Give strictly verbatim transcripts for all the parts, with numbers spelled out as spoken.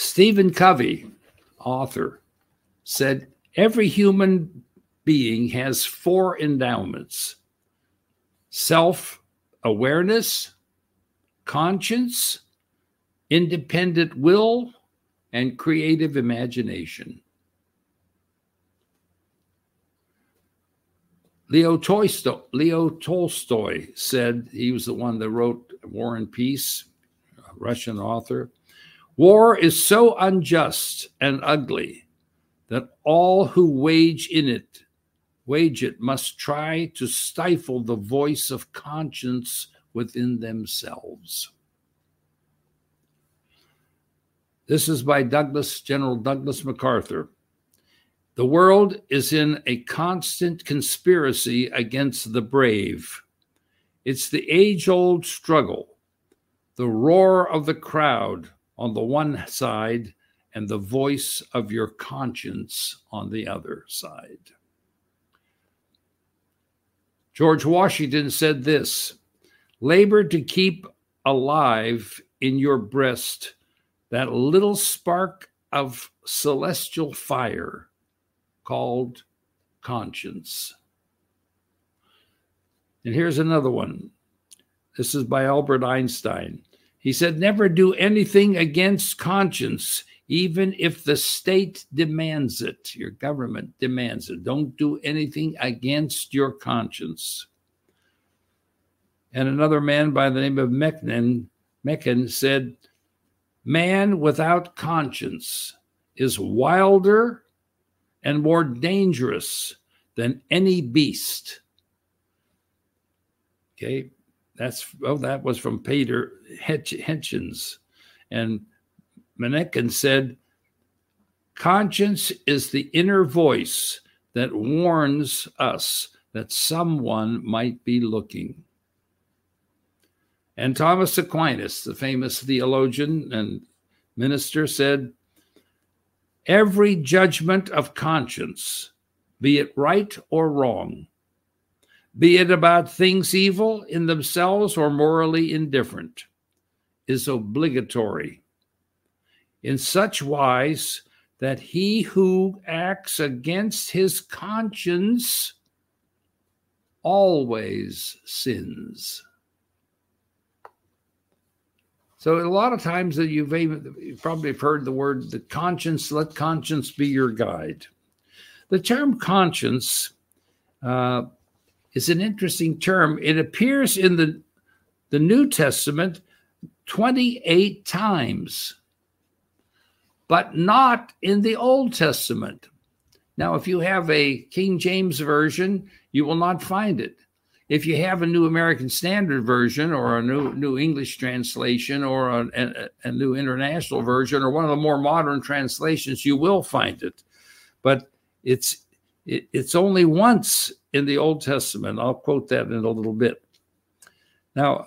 Stephen Covey, author, said every human being has four endowments: self-awareness, conscience, independent will, and creative imagination. Leo Tolstoy, Leo Tolstoy said, he was the one that wrote War and Peace, a Russian author, "War is so unjust and ugly that all who wage in it, wage it must try to stifle the voice of conscience within themselves." This is by Douglas, General Douglas MacArthur. "The world is in a constant conspiracy against the brave. It's the age-old struggle, the roar of the crowd on the one side and the voice of your conscience on the other side." George Washington said this, "Labor to keep alive in your breast that little spark of celestial fire called conscience." And here's another one. This is by Albert Einstein. He said, "Never do anything against conscience, even if the state demands it, your government demands it. Don't do anything against your conscience." And another man by the name of Mecken, Mecken said, "Man without conscience is wilder and more dangerous than any beast." Okay, that's, well, that was from Peter Hitchens. And Mecken said, "Conscience is the inner voice that warns us that someone might be looking." And Thomas Aquinas, the famous theologian and minister, said, "Every judgment of conscience, be it right or wrong, be it about things evil in themselves or morally indifferent, is obligatory, in such wise that he who acts against his conscience always sins." So a lot of times that you've, even, you've probably heard the word, the conscience, let conscience be your guide. The term conscience uh, is an interesting term. It appears in the, the New Testament twenty-eight times, but not in the Old Testament. Now, if you have a King James Version, you will not find it. If you have a New American Standard Version or a new, new English translation or a, a, a new international version or one of the more modern translations, you will find it. But it's, it, it's only once in the Old Testament. I'll quote that in a little bit. Now,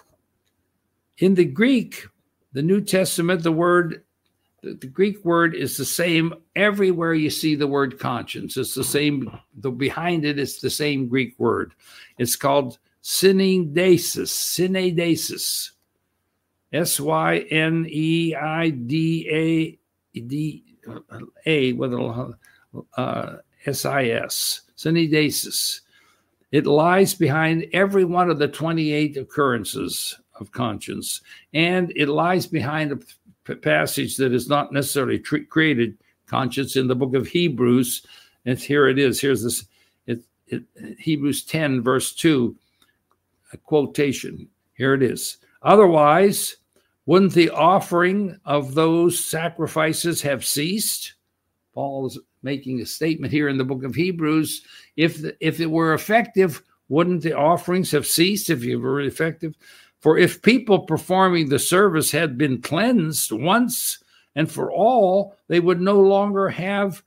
in the Greek, the New Testament, the word, the, the Greek word is the same everywhere you see the word conscience. It's the same, the, behind it is the same Greek word. It's called synedesis, synedesis, S Y N E I D A D A with a uh, S I S, synedesis. It lies behind every one of the twenty-eight occurrences of conscience, and it lies behind a p- passage that is not necessarily tre- created conscience in the book of Hebrews. And here it is. Here's this. It, Hebrews ten, verse two, a quotation. Here it is. "Otherwise, wouldn't the offering of those sacrifices have ceased?" Paul is making a statement here in the book of Hebrews. If, the, if it were effective, wouldn't the offerings have ceased if you were effective? "For if people performing the service had been cleansed once and for all, they would no longer have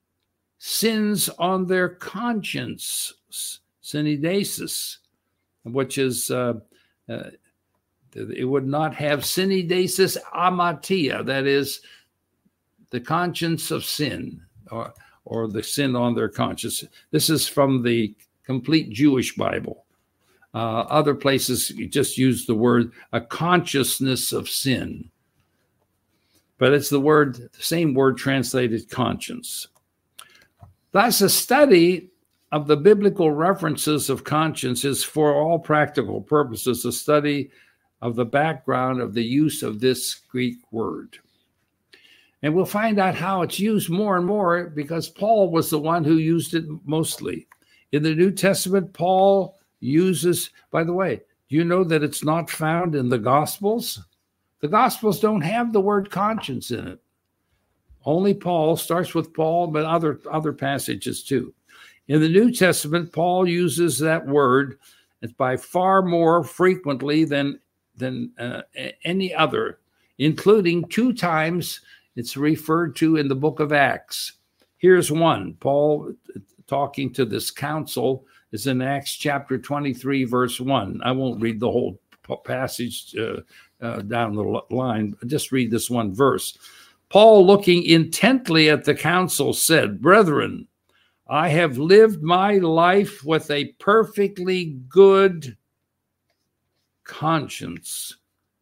sins on their conscience," synedesis, which is, uh, uh, it would not have synedesis amatia, that is, the conscience of sin, or, or the sin on their conscience. This is from the Complete Jewish Bible. Uh, other places you just use the word a consciousness of sin. but it's the word, the same word translated conscience. Thus, a study of the biblical references of conscience is, for all practical purposes, a study of the background of the use of this Greek word. And we'll find out how it's used more and more because Paul was the one who used it mostly. In the New Testament, Paul uses, by the way, do you know that it's not found in the Gospels? The Gospels don't have the word conscience in it. Only Paul, starts with Paul, but other, other passages too. In the New Testament, Paul uses that word by far more frequently than, than uh, any other, including two times it's referred to in the book of Acts. Here's one. Paul, talking to this council, is in Acts chapter twenty-three, verse one. I won't read the whole passage uh, uh, down the line. Just read this one verse. Paul, looking intently at the council, said, "Brethren, I have lived my life with a perfectly good conscience."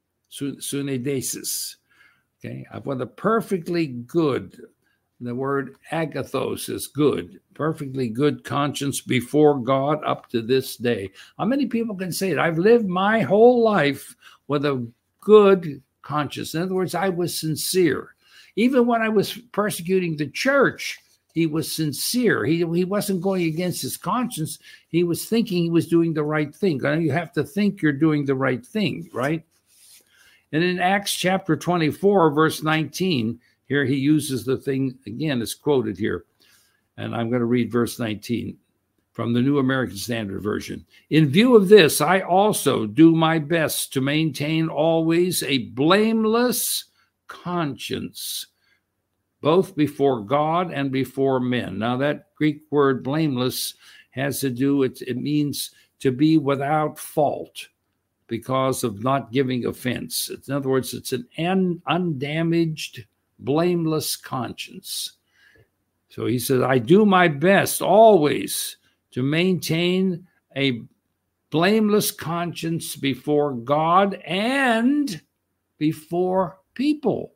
Sunedesis. Okay, with a perfectly good, the word agathos is good, perfectly good conscience before God up to this day. How many people can say it? I've lived my whole life with a good conscience. In other words, I was sincere. Even when I was persecuting the church, he was sincere. He, he wasn't going against his conscience. He was thinking he was doing the right thing. You have to think you're doing the right thing, right? And in Acts chapter twenty-four, verse nineteen, here he uses the thing, again, it's quoted here. And I'm going to read verse nineteen from the New American Standard Version. "In view of this, I also do my best to maintain always a blameless conscience, both before God and before men." Now, that Greek word blameless has to do with, it means to be without fault, because of not giving offense. In other words, it's an undamaged, blameless conscience. So he says, I do my best always to maintain a blameless conscience before God and before people.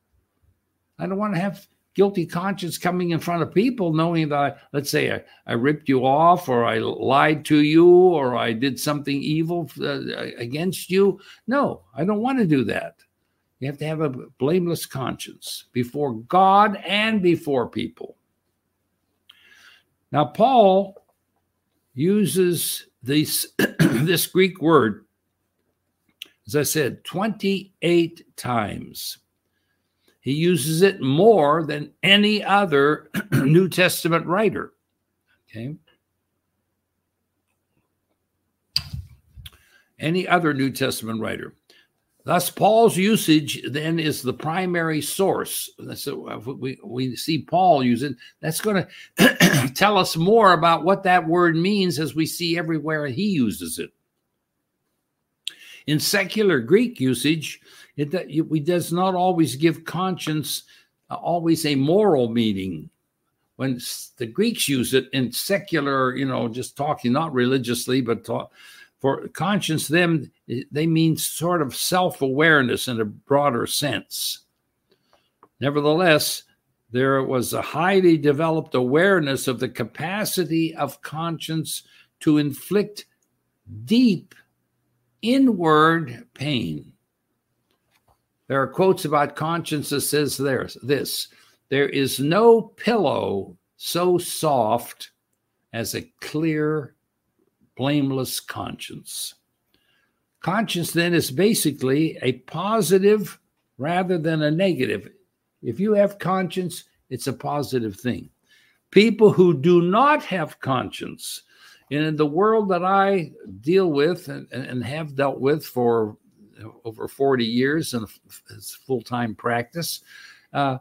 I don't want to have guilty conscience coming in front of people knowing that, I, let's say, I, I ripped you off, or I lied to you, or I did something evil uh, against you. No, I don't want to do that. You have to have a blameless conscience before God and before people. Now, Paul uses this, this Greek word, as I said, twenty-eight times. He uses it more than any other New Testament writer. Okay. Any other New Testament writer. Thus, Paul's usage then is the primary source. So we, we see Paul use it. That's going to tell us more about what that word means, as we see everywhere he uses it. In secular Greek usage, it, it does not always give conscience uh, always a moral meaning. When the Greeks use it in secular, you know, just talking, not religiously, but talk, for conscience, them, they mean sort of self-awareness in a broader sense. Nevertheless, there was a highly developed awareness of the capacity of conscience to inflict deep inward pain. There are quotes about conscience that says there's this: there is no pillow so soft as a clear, blameless conscience. Conscience then is basically a positive rather than a negative. If you have conscience, it's a positive thing. People who do not have conscience, and in the world that I deal with and, and have dealt with for over forty years in full-time practice, uh,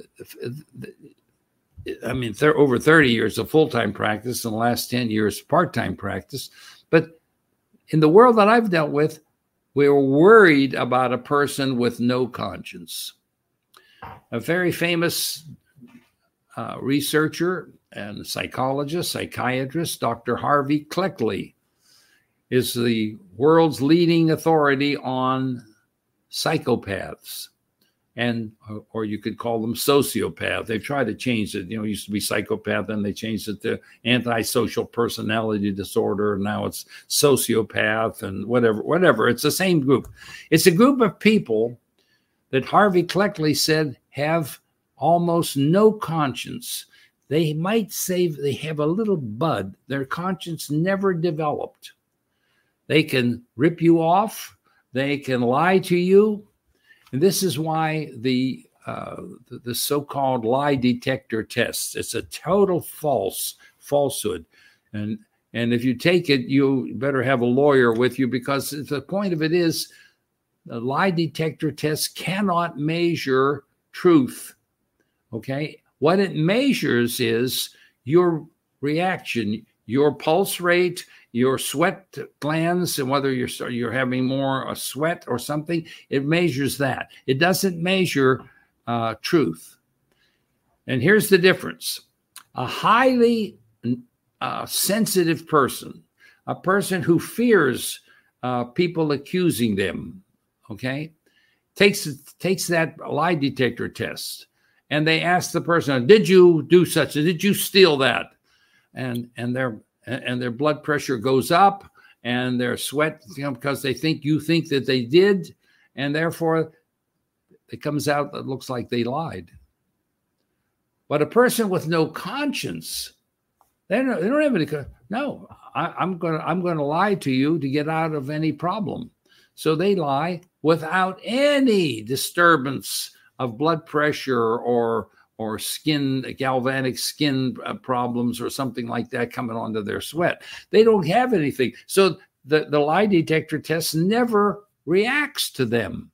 I mean, th- over thirty years of full-time practice and the last ten years part-time practice. But in the world that I've dealt with, we're worried about a person with no conscience. A very famous uh, researcher and psychologist, psychiatrist, Doctor Harvey Cleckley, is the world's leading authority on psychopaths. and or you could call them sociopath. They've tried to change it. You know, it used to be psychopath, then they changed it to antisocial personality disorder. And now it's sociopath and whatever, whatever. It's the same group. It's a group of people that Harvey Cleckley said have almost no conscience. They might say they have a little bud. Their conscience never developed. They can rip you off. They can lie to you. And this is why the, uh, the, the so-called lie detector test, it's a total false falsehood. And, and if you take it, you better have a lawyer with you, because the point of it is the lie detector test cannot measure truth. Okay. What it measures is your reaction, your pulse rate, your sweat glands, and whether you're you're having more a sweat or something. It measures that. It doesn't measure uh, truth. And here's the difference: a highly uh, sensitive person, a person who fears uh, people accusing them, okay, takes takes that lie detector test, and they ask the person, "Did you do such? Did you steal that?" And and they're and their blood pressure goes up, and their sweat, you know, because they think you think that they did, and therefore it comes out that looks like they lied. But a person with no conscience, they don't, they don't have any. No, I, I'm gonna I'm gonna lie to you to get out of any problem. So they lie without any disturbance of blood pressure or or skin, galvanic skin problems or something like that coming onto their sweat. They don't have anything. So the, the lie detector test never reacts to them.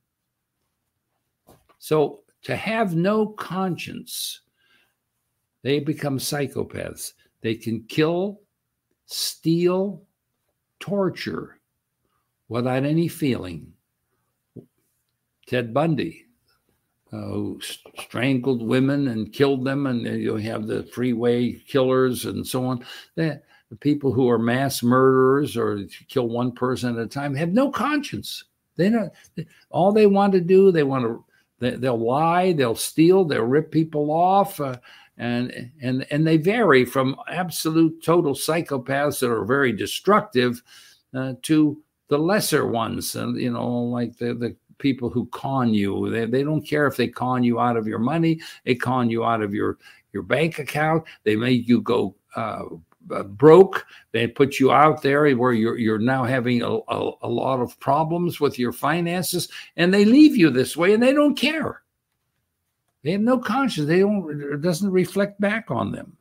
So to have no conscience, they become psychopaths. They can kill, steal, torture without any feeling. Ted Bundy, Uh, who strangled women and killed them, and you have the freeway killers and so on. The, the people who are mass murderers or kill one person at a time have no conscience. They don't. All they want to do, they want to. They, they'll lie, they'll steal, they'll rip people off, uh, and and and they vary from absolute total psychopaths that are very destructive uh, to the lesser ones. And uh, you know, like the the. people who con you. They, they don't care if they con you out of your money. They con you out of your, your bank account. They make you go uh, broke. They put you out there where you're, you're now having a, a, a lot of problems with your finances, and they leave you this way, and they don't care. They have no conscience. They don't, it doesn't reflect back on them.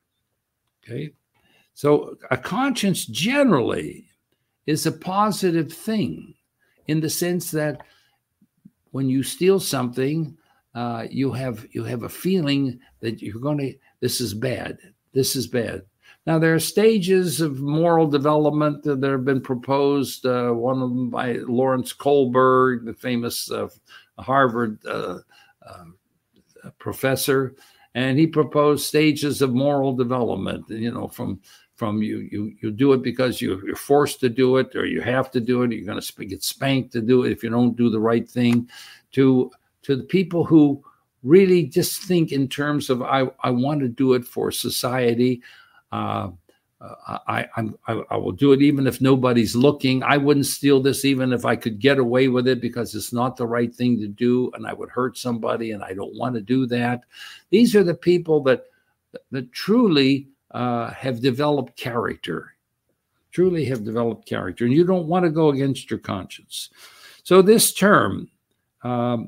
Okay. So a conscience generally is a positive thing, in the sense that when you steal something, uh, you have you have a feeling that you're going to, this is bad. This is bad. Now, there are stages of moral development that have been proposed, uh, one of them by Lawrence Kohlberg, the famous uh, Harvard uh, uh, professor, and he proposed stages of moral development, you know, from From you, you, you do it because you, you're forced to do it, or you have to do it. You're going to get spanked to do it if you don't do the right thing. To to the people who really just think in terms of I, I want to do it for society. Uh, I, I'm, I I will do it even if nobody's looking. I wouldn't steal this even if I could get away with it, because it's not the right thing to do, and I would hurt somebody, and I don't want to do that. These are the people that that truly Uh, have developed character, truly have developed character, and you don't want to go against your conscience. So this term um,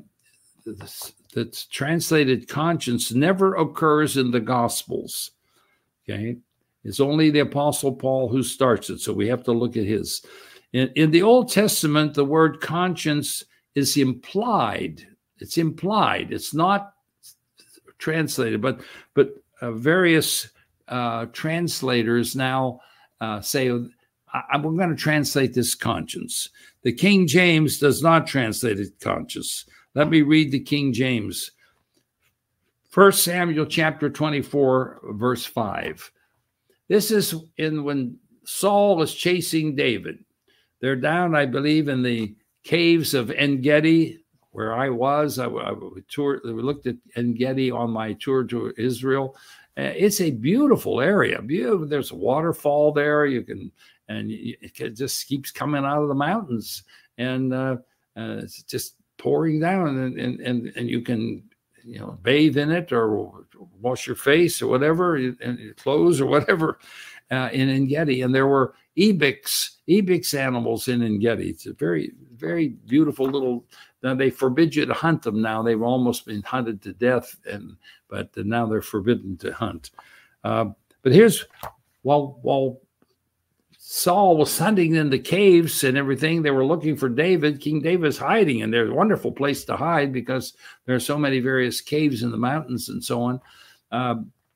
that's translated conscience never occurs in the Gospels, okay? It's only the Apostle Paul who starts it, so we have to look at his. In, in the Old Testament, the word conscience is implied. It's implied. It's not translated, but, but uh, various Uh, translators now uh, say, I, we're going to translate this conscience. The King James does not translate it conscience. Let me read the King James. First Samuel chapter twenty-four, verse five. This is in when Saul was chasing David. They're down, I believe, in the caves of En Gedi, where I was. I, I toured, we looked at En-Gedi on my tour to Israel. Uh, it's a beautiful area. Beautiful. There's a waterfall there. You can, and it just keeps coming out of the mountains, and uh, uh, it's just pouring down, and, and and and you can, you know, bathe in it or wash your face or whatever, and your clothes or whatever, uh, in En-Gedi. And there were ibex, ibex animals in En-Gedi. It's a very, very beautiful little. Now they forbid you to hunt them now. They've almost been hunted to death, and but now they're forbidden to hunt. Uh, but here's while while Saul was hunting in the caves and everything, they were looking for David. King David's hiding, and there's a wonderful place to hide because there are so many various caves in the mountains and so on. Uh,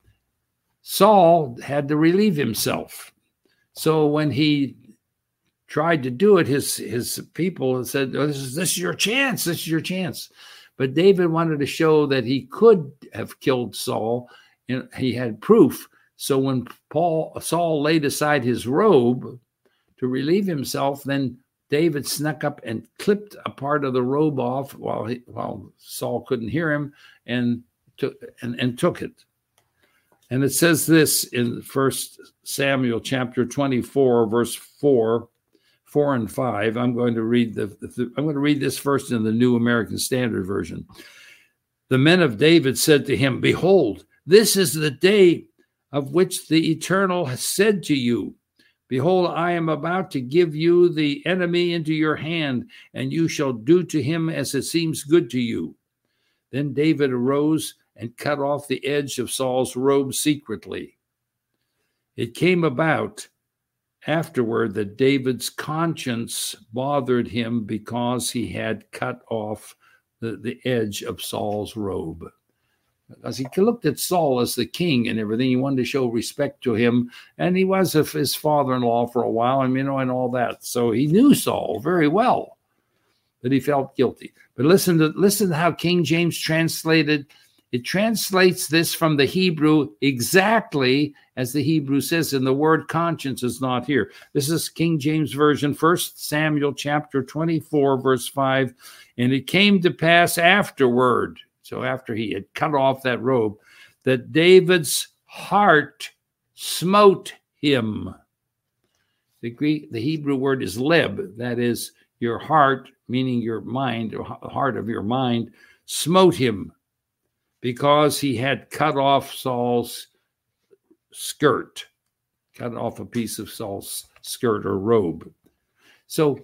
Saul had to relieve himself. So when he tried to do it, his his people said, oh, this is this is your chance, this is your chance. But David wanted to show that he could have killed Saul, and he had proof. So when Paul Saul laid aside his robe to relieve himself, then David snuck up and clipped a part of the robe off while he, while Saul couldn't hear him, and took and, and took it. And it says this in First Samuel chapter twenty-four, verse four. Four and five. I'm going to read the, the. I'm going to read this first in the New American Standard Version. The men of David said to him, "Behold, this is the day of which the Eternal has said to you, behold, I am about to give you the enemy into your hand, and you shall do to him as it seems good to you." Then David arose and cut off the edge of Saul's robe secretly. It came about afterward that David's conscience bothered him because he had cut off the, the edge of Saul's robe. Because he looked at Saul as the king and everything. He wanted to show respect to him. And he was a, his father-in-law for a while, and, you know, and all that. So he knew Saul very well, but he felt guilty. But listen to, listen to how King James translated. It translates this from the Hebrew exactly as the Hebrew says, and the word conscience is not here. This is King James Version, First Samuel chapter twenty-four, verse five. And it came to pass afterward, so after he had cut off that robe, that David's heart smote him. The Greek, the Hebrew word is leb, that is your heart, meaning your mind, or heart of your mind, smote him, because he had cut off Saul's skirt, cut off a piece of Saul's skirt or robe. So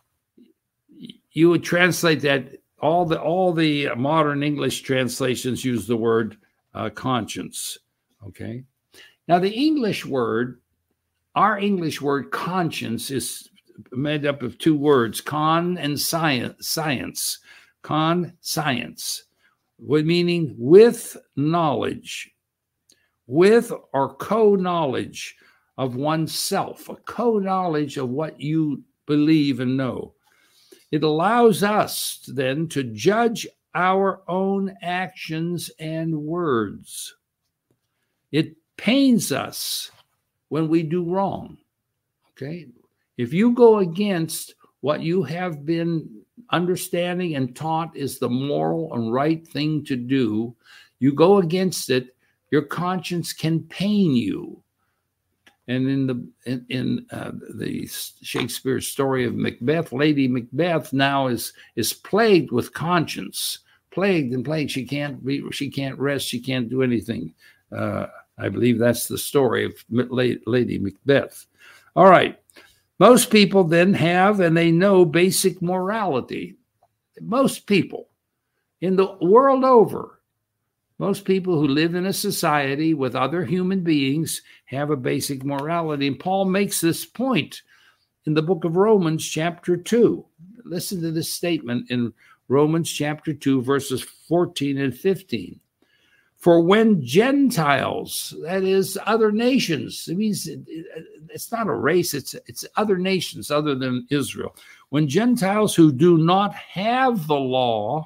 you would translate that, all the all the modern English translations use the word uh, conscience, okay? Now the English word, our English word conscience is made up of two words, con and science, science, con, science. Meaning with knowledge, with or co-knowledge of oneself, a co-knowledge of what you believe and know. It allows us then to judge our own actions and words. It pains us when we do wrong, okay? If you go against what you have been understanding and taught is the moral and right thing to do, you go against it, your conscience can pain you. And in the in, in uh, the Shakespeare story of Macbeth, Lady Macbeth now is is plagued with conscience, plagued and plagued. She can't be, she can't rest, she can't do anything. Uh, I believe that's the story of Lady Macbeth. All right. Most people then have, and they know, basic morality. Most people in the world over, most people who live in a society with other human beings have a basic morality. And Paul makes this point in the book of Romans chapter two. Listen to this statement in Romans chapter two, verses fourteen and fifteen. For when Gentiles, that is other nations, it means it, it, it's not a race, it's, it's other nations other than Israel. When Gentiles who do not have the law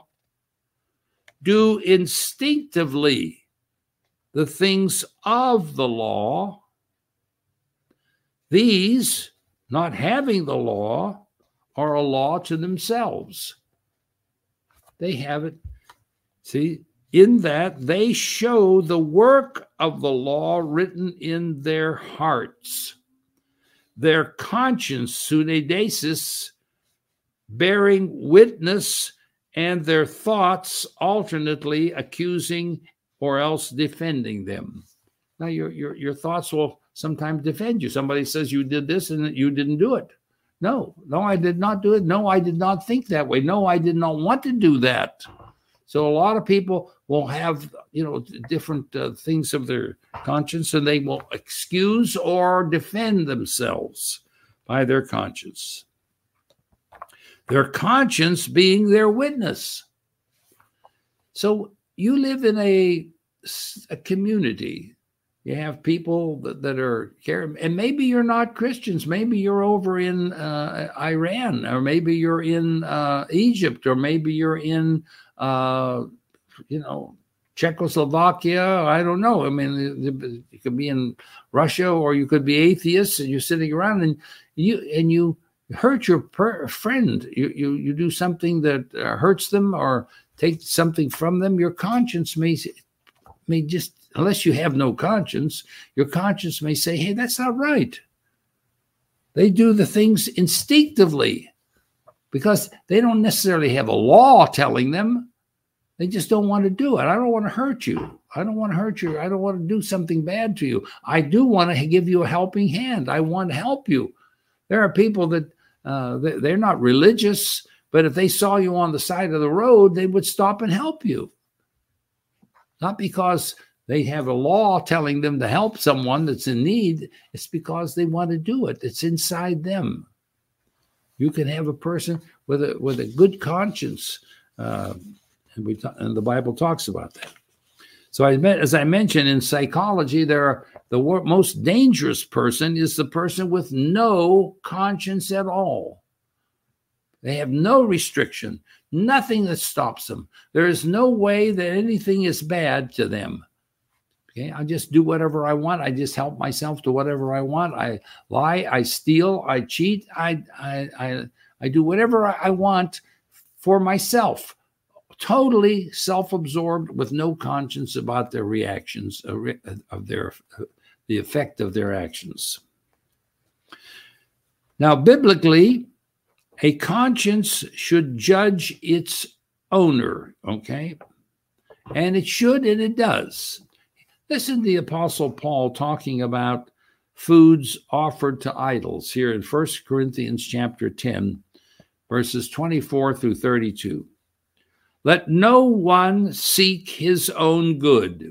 do instinctively the things of the law, these, not having the law, are a law to themselves. They have it. See, in that they show the work of the law written in their hearts, their conscience, sunedesis, bearing witness, and their thoughts alternately accusing or else defending them. Now, your, your, your thoughts will sometimes defend you. Somebody says you did this and you didn't do it. No, no, I did not do it. No, I did not think that way. No, I did not want to do that. So a lot of people will have, you know, different uh, things of their conscience, and they will excuse or defend themselves by their conscience. Their conscience being their witness. So you live in a, a community. You have people that, that are caring, and maybe you're not Christians. Maybe you're over in uh, Iran, or maybe you're in uh, Egypt, or maybe you're in, uh, you know, Czechoslovakia. I don't know. I mean, you could be in Russia, or you could be atheists, and you're sitting around, and you and you hurt your per- friend. You you you do something that uh, hurts them, or take something from them. Your conscience may may just. Unless you have no conscience, your conscience may say, hey, that's not right. They do the things instinctively because they don't necessarily have a law telling them. They just don't want to do it. I don't want to hurt you. I don't want to hurt you. I don't want to do something bad to you. I do want to give you a helping hand. I want to help you. There are people that uh, they're not religious, but if they saw you on the side of the road, they would stop and help you. Not because they have a law telling them to help someone that's in need. It's because they want to do it. It's inside them. You can have a person with a with a good conscience, uh, and we ta- and the Bible talks about that. So, I met, as I mentioned, in psychology, there are the wor- most dangerous person is the person with no conscience at all. They have no restriction, nothing that stops them. There is no way that anything is bad to them. Okay, I just do whatever I want. I just help myself to whatever I want. I lie, I steal, I cheat, I I I, I do whatever I want for myself. Totally self-absorbed with no conscience about their reactions, of their the effect of their actions. Now, biblically, a conscience should judge its owner, okay? And it should, and it does. Listen to the Apostle Paul talking about foods offered to idols here in First Corinthians chapter ten, verses twenty-four through thirty-two. Let no one seek his own good,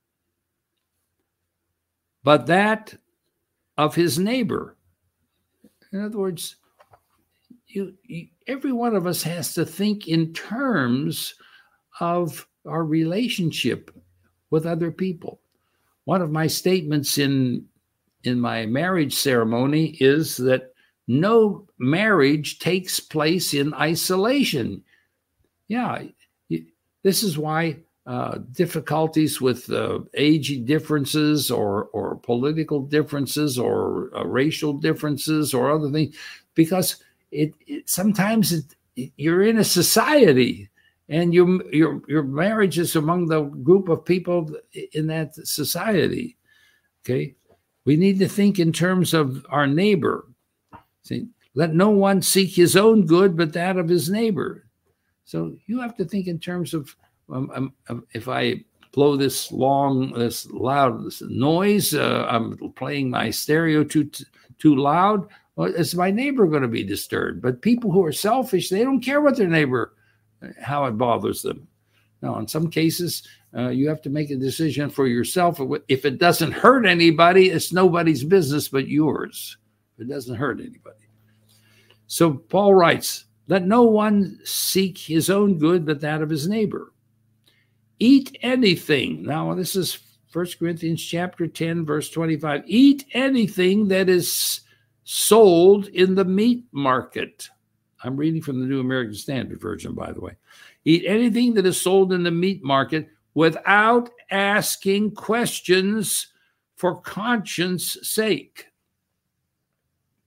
but that of his neighbor. In other words, you, you, every one of us has to think in terms of our relationship with other people. One of my statements in, in my marriage ceremony is that no marriage takes place in isolation. Yeah, this is why uh, difficulties with uh, age differences or, or political differences or uh, racial differences or other things, because it, it sometimes it, you're in a society. And your your your marriage is among the group of people in that society. Okay, we need to think in terms of our neighbor. See, let no one seek his own good, but that of his neighbor. So you have to think in terms of um, um, if I blow this long, this loud this noise, uh, I'm playing my stereo too too loud. Well, is my neighbor going to be disturbed? But people who are selfish, they don't care what their neighbor. How it bothers them. Now, in some cases, uh, you have to make a decision for yourself. If it doesn't hurt anybody, it's nobody's business but yours. It doesn't hurt anybody. So Paul writes, let no one seek his own good, but that of his neighbor. Eat anything. Now, this is First Corinthians chapter ten, verse twenty-five. Eat anything that is sold in the meat market. I'm reading from the New American Standard Version, by the way. Eat anything that is sold in the meat market without asking questions for conscience sake.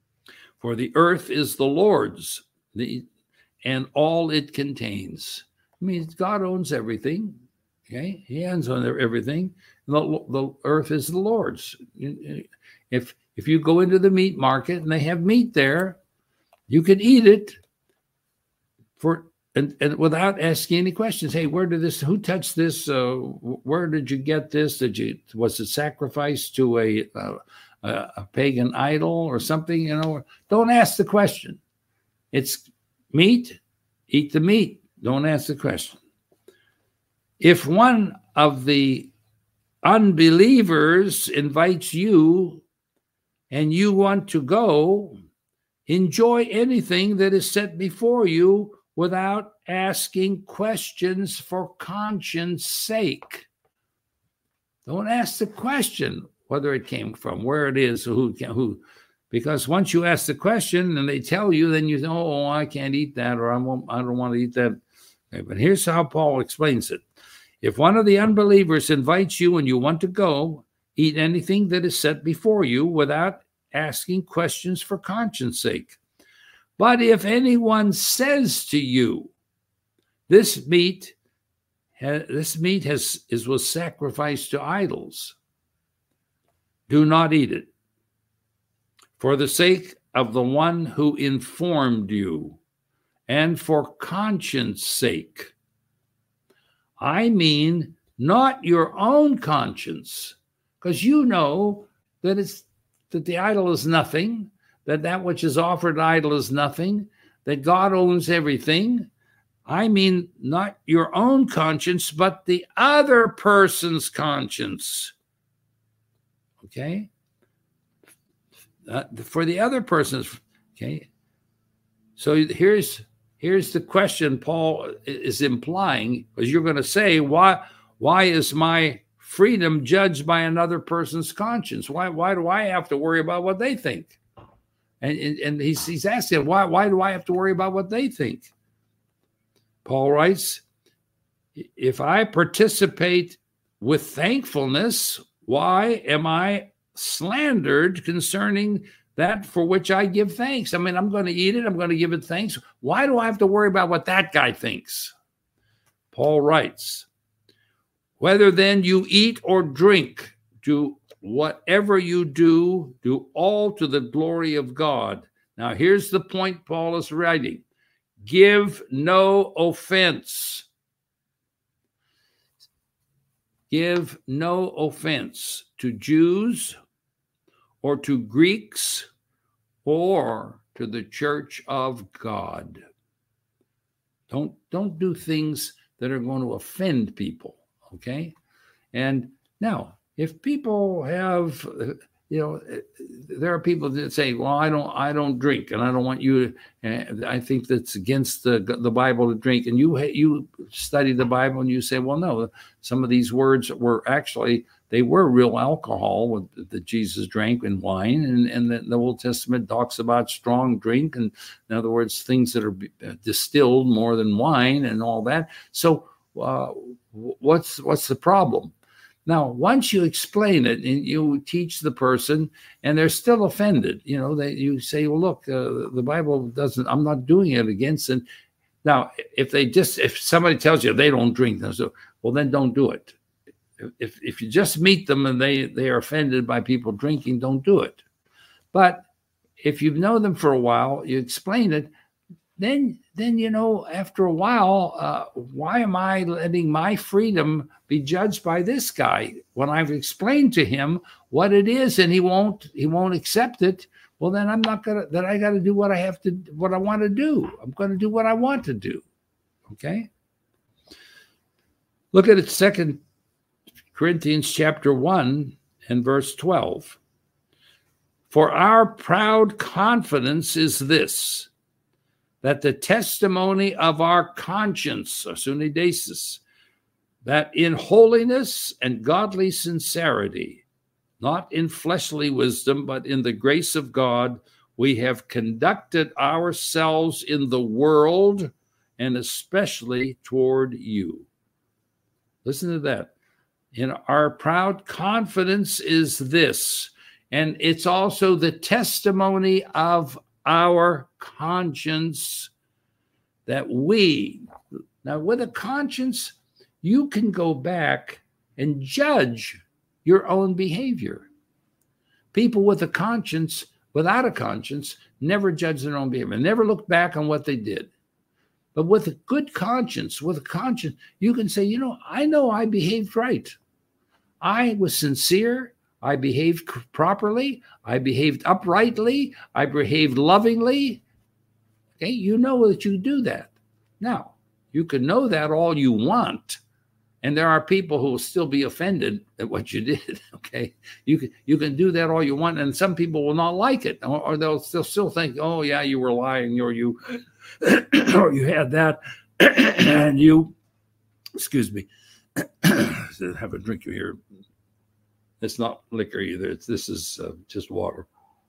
For the earth is the Lord's, the, and all it contains. I mean, God owns everything. Okay, He owns on everything. The, the earth is the Lord's. If if you go into the meat market and they have meat there, you can eat it for and, and without asking any questions. Hey, where did this? Who touched this? Uh, where did you get this? Did you was it sacrificed to a, a a pagan idol or something? You know, don't ask the question. It's meat. Eat the meat. Don't ask the question. If one of the unbelievers invites you and you want to go, enjoy anything that is set before you without asking questions for conscience sake. Don't ask the question whether it came from, where it is, who, who, because once you ask the question and they tell you, then you know, oh, I can't eat that, or I won't, I don't want to eat that. Okay, but here's how Paul explains it. If one of the unbelievers invites you and you want to go, eat anything that is set before you without asking questions for conscience sake. But if anyone says to you, this meat, this meat has is was sacrificed to idols, do not eat it, for the sake of the one who informed you, and for conscience sake. I mean, not your own conscience, because you know that it's that the idol is nothing, that that which is offered idol is nothing, that God owns everything. I mean, not your own conscience, but the other person's conscience. Okay? Uh, for the other person's, okay? So here's here's the question Paul is implying, because you're going to say, why, why is my freedom judged by another person's conscience? Why, why do I have to worry about what they think? And, and, and he's, he's asking, why, why do I have to worry about what they think? Paul writes, if I participate with thankfulness, why am I slandered concerning that for which I give thanks? I mean, I'm going to eat it. I'm going to give it thanks. Why do I have to worry about what that guy thinks? Paul writes, whether then you eat or drink, do whatever you do, do all to the glory of God. Now, here's the point Paul is writing. Give no offense. Give no offense to Jews or to Greeks or to the church of God. Don't, don't do things that are going to offend people, okay? And now, if people have, you know, there are people that say, well, I don't, I don't drink, and I don't want you to, I think that's against the the Bible to drink. And you you study the Bible and you say, well, no, some of these words were actually, they were real alcohol that Jesus drank and wine. And, and the, the Old Testament talks about strong drink. And in other words, things that are distilled more than wine and all that. So uh, what's what's the problem? Now, once you explain it and you teach the person and they're still offended, you know, they, you say, well, look, uh, the Bible doesn't, I'm not doing it against it. Now, if they just, if somebody tells you they don't drink, so, well, then don't do it. If if you just meet them and they, they are offended by people drinking, don't do it. But if you know them for a while, you explain it, then, then you know, after a while, uh, why am I letting my freedom be judged by this guy when I've explained to him what it is and he won't he won't accept it? Well, then I'm not gonna. Then I got to do what I have to, what I want to do. I'm going to do what I want to do. Okay. Look at it, Second Corinthians chapter one and verse twelve. For our proud confidence is this, that the testimony of our conscience, asunidesis, that in holiness and godly sincerity, not in fleshly wisdom, but in the grace of God, we have conducted ourselves in the world, and especially toward you. Listen to that. In our proud confidence is this, and it's also the testimony of our conscience, that we, Now, with a conscience, you can go back and judge your own behavior. People with a conscience, without a conscience, never judge their own behavior, never look back on what they did. But with a good conscience, with a conscience, you can say, you know, I know I behaved right. I was sincere. I behaved properly. I behaved uprightly. I behaved lovingly. Okay, you know that you do that. Now, you can know that all you want, and there are people who will still be offended at what you did. Okay, you can you can do that all you want, and some people will not like it, or, or they'll still still think, oh yeah, you were lying, or you or you had that, and you, excuse me, have a drink here. It's not liquor either. It's, this is uh, just water.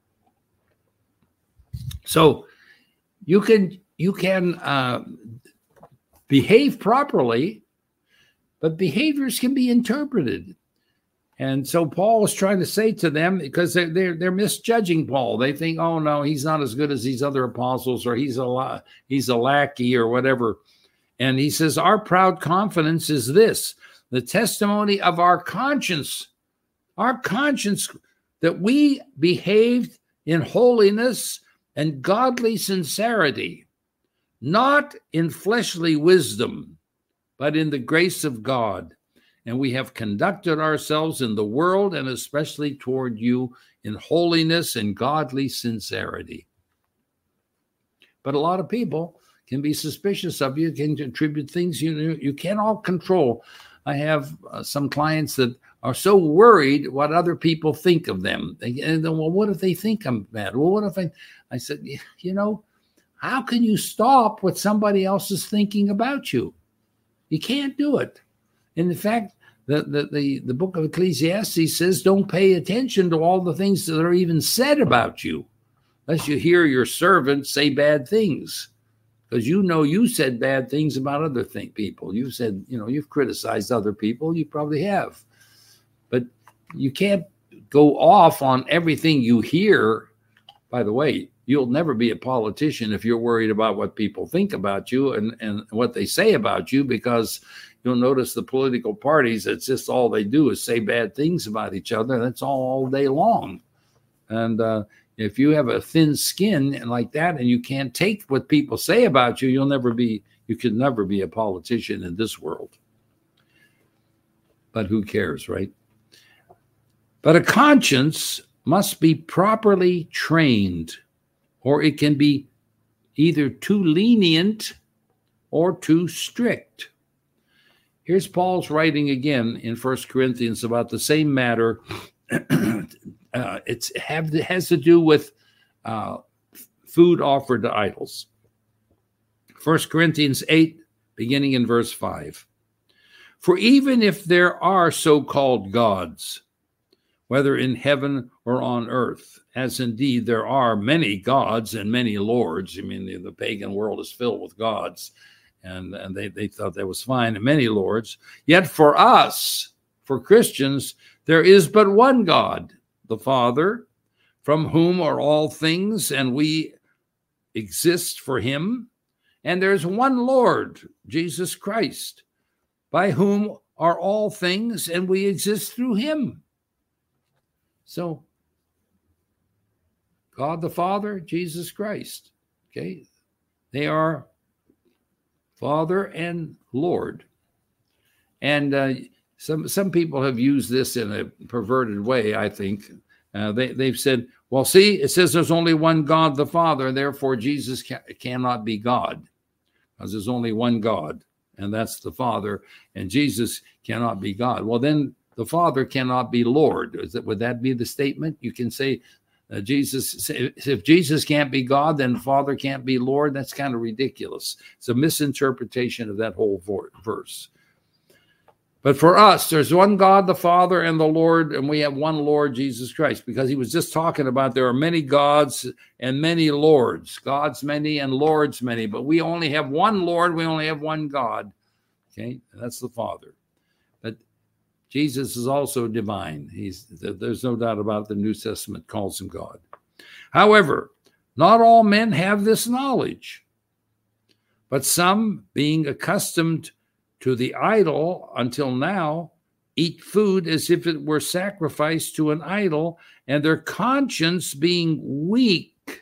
So you can you can uh, behave properly, but behaviors can be interpreted. And so Paul is trying to say to them, because they're, they're, they're misjudging Paul. They think, oh, no, he's not as good as these other apostles, or he's a, he's a lackey or whatever. And he says, our proud confidence is this, the testimony of our conscience, our conscience that we behaved in holiness and godly sincerity, not in fleshly wisdom, but in the grace of God. And we have conducted ourselves in the world, and especially toward you, in holiness and godly sincerity. But a lot of people can be suspicious of you, can attribute things you you can't all control. I have uh, some clients that are so worried what other people think of them. They, and then, well, what if they think I'm bad? Well, what if I, I said, you know, how can you stop what somebody else is thinking about you? You can't do it. And in fact, the, the, the, the book of Ecclesiastes says, don't pay attention to all the things that are even said about you, unless you hear your servant say bad things. Because you know you said bad things about other thing, people. You said, you know, you've criticized other people. You probably have. But you can't go off on everything you hear. By the way, you'll never be a politician if you're worried about what people think about you and, and what they say about you, because you'll notice the political parties, it's just all they do is say bad things about each other. That's all, all day long. And uh, if you have a thin skin like that and you can't take what people say about you, you'll never be, you could never be a politician in this world. But who cares, right? But a conscience must be properly trained, or it can be either too lenient or too strict. Here's Paul's writing again in First Corinthians about the same matter. uh, it's have, it has to do with uh, food offered to idols. First Corinthians eight, beginning in verse five. For even if there are so-called gods, whether in heaven or on earth, as indeed there are many gods and many lords. I mean, the, the pagan world is filled with gods, and, and they, they thought that was fine, and many lords. Yet for us, for Christians, there is but one God, the Father, from whom are all things, and we exist for him. And there's one Lord, Jesus Christ, by whom are all things, and we exist through him. So, God the Father, Jesus Christ, okay? They are Father and Lord. And uh, some some people have used this in a perverted way, I think. Uh, they, they've said, well, see, it says there's only one God, the Father, therefore Jesus ca- cannot be God, because there's only one God, and that's the Father, and Jesus cannot be God. Well, then the Father cannot be Lord. Is that, would that be the statement? You can say uh, Jesus, if Jesus can't be God, then the Father can't be Lord. That's kind of ridiculous. It's a misinterpretation of that whole verse. But for us, there's one God, the Father, and the Lord, and we have one Lord, Jesus Christ, because he was just talking about there are many gods and many lords, gods many and lords many, but we only have one Lord, we only have one God. Okay, that's the Father. But Jesus is also divine. He's, there's no doubt about it. The New Testament calls him God. However, not all men have this knowledge. But some, being accustomed to the idol until now, eat food as if it were sacrificed to an idol, and their conscience, being weak,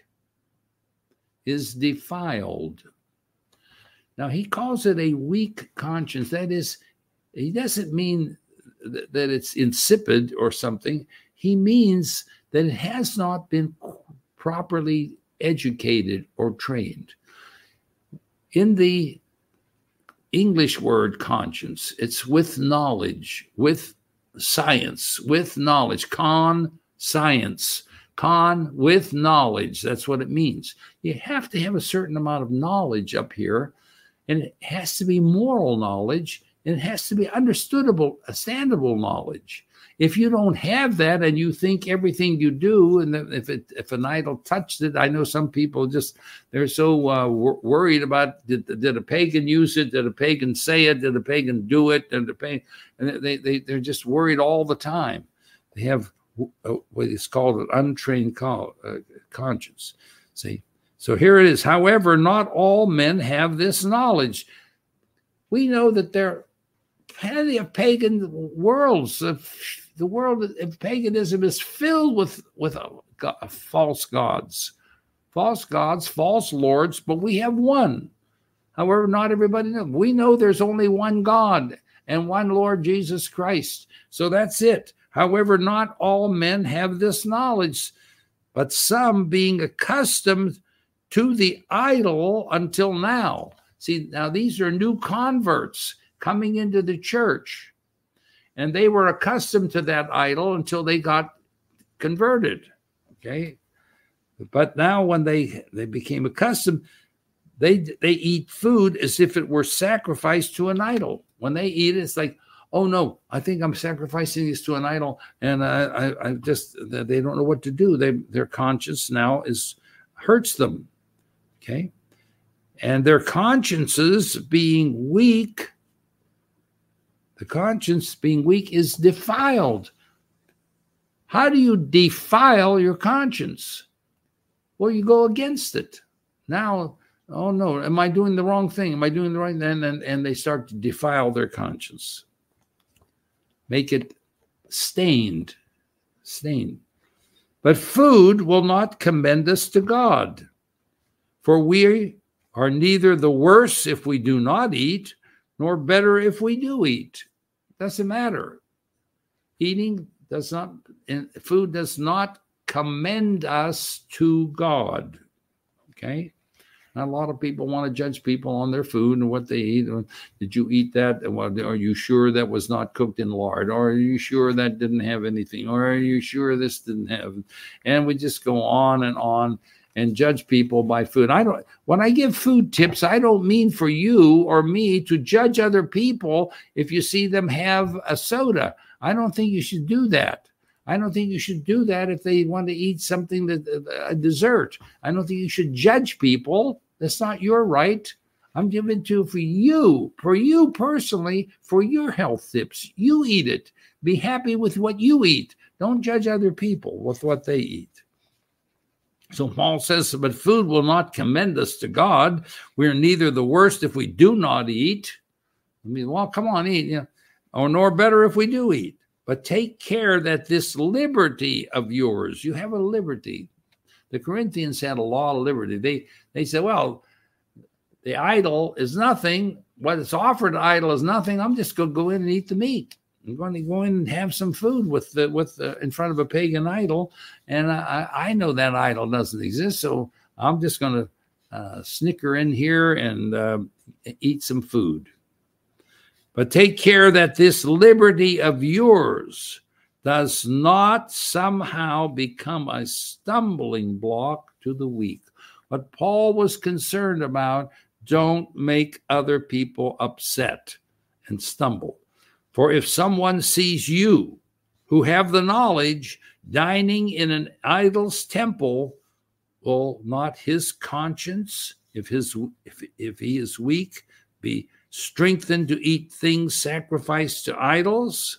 is defiled. Now, he calls it a weak conscience. That is, he doesn't mean th- that it's insipid or something. He means that it has not been properly educated or trained. In the English word conscience, it's with knowledge, with science, with knowledge, con science, con with knowledge. That's what it means. You have to have a certain amount of knowledge up here, and it has to be moral knowledge, and it has to be understandable, understandable knowledge. If you don't have that and you think everything you do, and if it, if an idol touched it, I know some people just, they're so uh, wor- worried about, did, did a pagan use it? Did a pagan say it? Did a pagan do it? Did a pagan, and they, they, they're just worried all the time. They have what is called an untrained co- uh, conscience. See? So here it is. However, not all men have this knowledge. We know that there are plenty of pagan worlds. The world of paganism is filled with, with uh, false gods, false gods, false lords, but we have one. However, not everybody knows. We know there's only one God and one Lord Jesus Christ. So that's it. However, not all men have this knowledge, but some, being accustomed to the idol until now. See, now these are new converts coming into the church, and they were accustomed to that idol until they got converted, okay? But now when they, they became accustomed, they, they eat food as if it were sacrificed to an idol. When they eat it, it's like, oh no, I think I'm sacrificing this to an idol, and I, I, I just, they don't know what to do. They, their conscience now is hurts them, okay? And their consciences being weak, the conscience being weak is defiled. How do you defile your conscience? Well, you go against it. Now, oh no, am I doing the wrong thing? Am I doing the right thing? And, and, and they start to defile their conscience. Make it stained, stained. But food will not commend us to God, for we are neither the worse if we do not eat, nor better if we do eat. Doesn't matter. Eating does not, food does not commend us to God. Okay? Now, a lot of people want to judge people on their food and what they eat. Did you eat that? Are you sure that was not cooked in lard? Or are you sure that didn't have anything? Or are you sure this didn't have? And we just go on and on and judge people by food. I don't, when I give food tips, I don't mean for you or me to judge other people if you see them have a soda. I don't think you should do that. I don't think you should do that if they want to eat something that a dessert. I don't think you should judge people. That's not your right. I'm giving to for you, for you personally, for your health tips. You eat it. Be happy with what you eat. Don't judge other people with what they eat. So Paul says, but food will not commend us to God. We are neither the worst if we do not eat. I mean, well, come on, eat, you know, or nor better if we do eat. But take care that this liberty of yours, you have a liberty. The Corinthians had a law of liberty. They they said, well, the idol is nothing. What is offered to idol is nothing. I'm just going to go in and eat the meat. I'm going to go in and have some food with the, with the, in front of a pagan idol, and I, I know that idol doesn't exist, so I'm just going to uh, snicker in here and uh, eat some food. But take care that this liberty of yours does not somehow become a stumbling block to the weak. What Paul was concerned about, don't make other people upset and stumble. For if someone sees you, who have the knowledge, dining in an idol's temple, will not his conscience, if his if, if he is weak, be strengthened to eat things sacrificed to idols?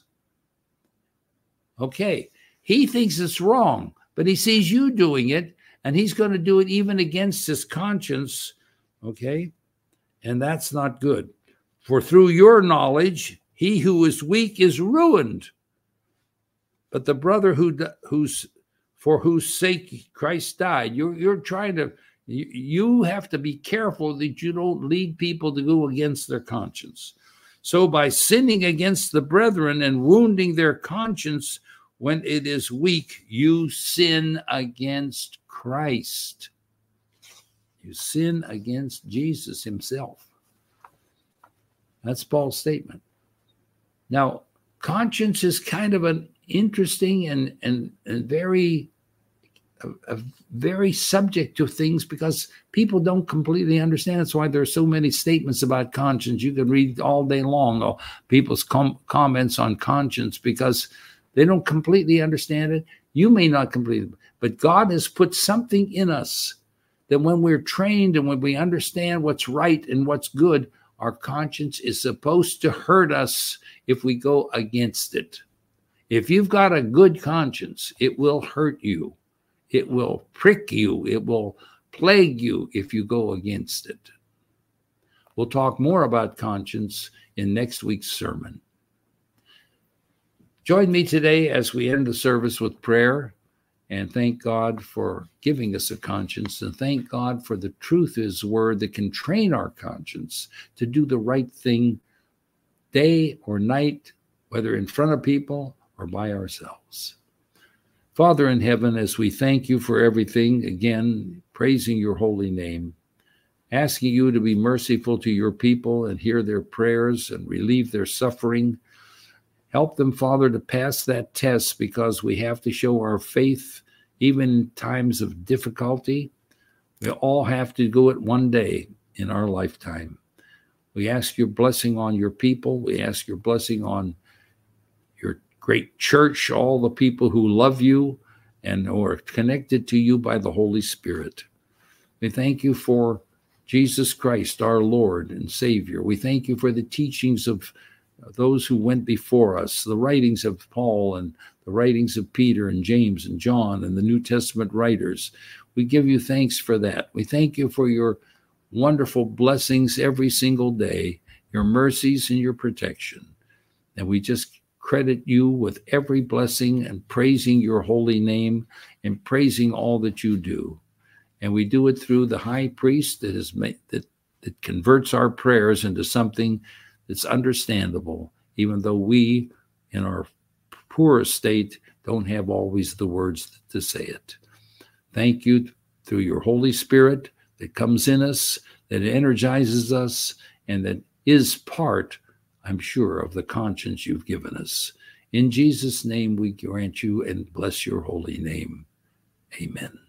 Okay, he thinks it's wrong, but he sees you doing it, and he's going to do it even against his conscience, okay? And that's not good. For through your knowledge, he who is weak is ruined. But the brother who who's for whose sake Christ died, you're, you're trying to, you, you have to be careful that you don't lead people to go against their conscience. So by sinning against the brethren and wounding their conscience when it is weak, you sin against Christ. You sin against Jesus himself. That's Paul's statement. Now, conscience is kind of an interesting and, and, and very, a, a very subject to things because people don't completely understand. That's why there are so many statements about conscience. You can read all day long oh, people's com- comments on conscience because they don't completely understand it. You may not completely, but God has put something in us that when we're trained and when we understand what's right and what's good, our conscience is supposed to hurt us if we go against it. If you've got a good conscience, it will hurt you. It will prick you. It will plague you if you go against it. We'll talk more about conscience in next week's sermon. Join me today as we end the service with prayer and thank God for giving us a conscience and thank God for the truth of his word that can train our conscience to do the right thing day or night, whether in front of people or by ourselves. Father in heaven, as we thank you for everything, again, praising your holy name, asking you to be merciful to your people and hear their prayers and relieve their suffering. Help them, Father, to pass that test because we have to show our faith even in times of difficulty. We all have to do it one day in our lifetime. We ask your blessing on your people. We ask your blessing on your great church, all the people who love you and are connected to you by the Holy Spirit. We thank you for Jesus Christ, our Lord and Savior. We thank you for the teachings of those who went before us, the writings of Paul and the writings of Peter and James and John and the New Testament writers. We give you thanks for that. We thank you for your wonderful blessings every single day, your mercies and your protection. And we just credit you with every blessing and praising your holy name and praising all that you do. And we do it through the high priest that is made, that, that converts our prayers into something that's understandable, even though we, in our poor state, don't have always the words to say it. Thank you through your Holy Spirit that comes in us, that energizes us, and that is part, I'm sure, of the conscience you've given us. In Jesus' name we grant you and bless your holy name. Amen.